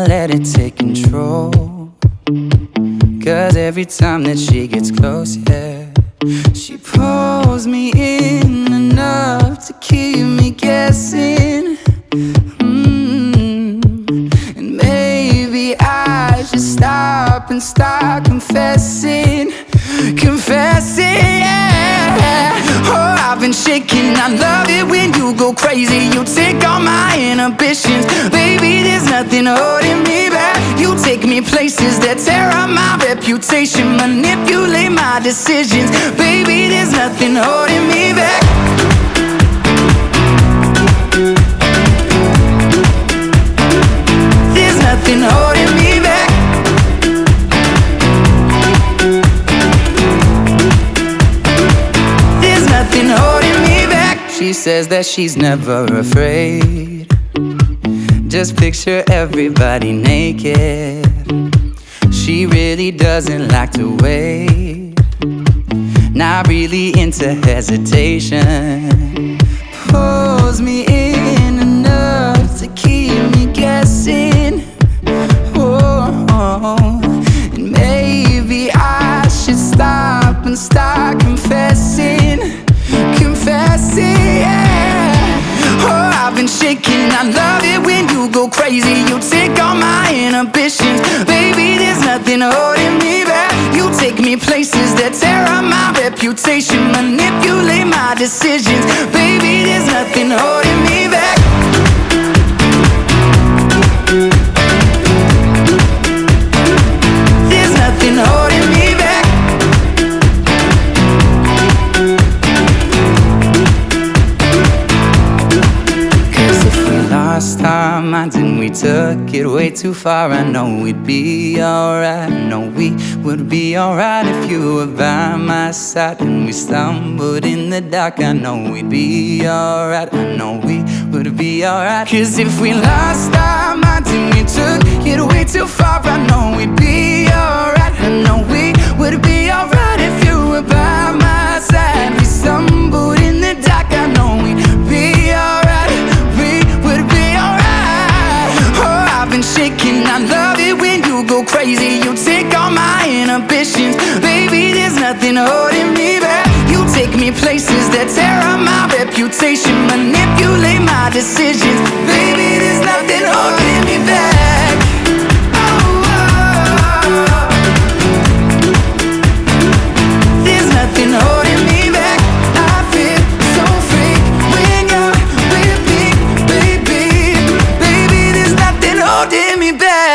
let it take control. 'Cause every time that she gets close, yeah, she pulls me in enough to keep me guessing. And maybe I should stop and start confessing. Yeah. Oh, I've been shaking. I love it when you go crazy. You take all my inhibitions. Baby, there's nothing holding me back. You take me places that tear up my reputation, manipulate my decisions. Baby, there's nothing holding me back. There's nothing holding me back. There's nothing holding me back. She says that she's never afraid. Just picture everybody naked. She really doesn't like to wait. Not really into hesitation. Pulls me in enough to keep me guessing. And maybe I should stop and start confessing. Yeah. Oh, I've been shaking. I love it when you go crazy. You take all my inhibitions. Baby, there's nothing holding me back. You take me places that tear up my reputation, manipulate my decisions. Baby, there's nothing holding me back. There's nothing holding me back. Lost our minds and we took it way too far. I know we'd be alright. I know we would be alright if you were by my side. And we stumbled in the dark. I know we'd be alright. I know we would be alright. 'Cause if we lost our minds and we took it way too far, I know we'd be alright. I know we would be alright if you were by my side. We stumbled in the dark. I know we'd be alright. I've been shaking. I love it when you go crazy. You take all my inhibitions. Baby, there's nothing holding me back. You take me places that tear up my reputation, manipulate my decisions. Baby, there's nothing holding me back. There's nothing holding me back. I feel so free when you're with me, baby. Baby, there's nothing holding me back.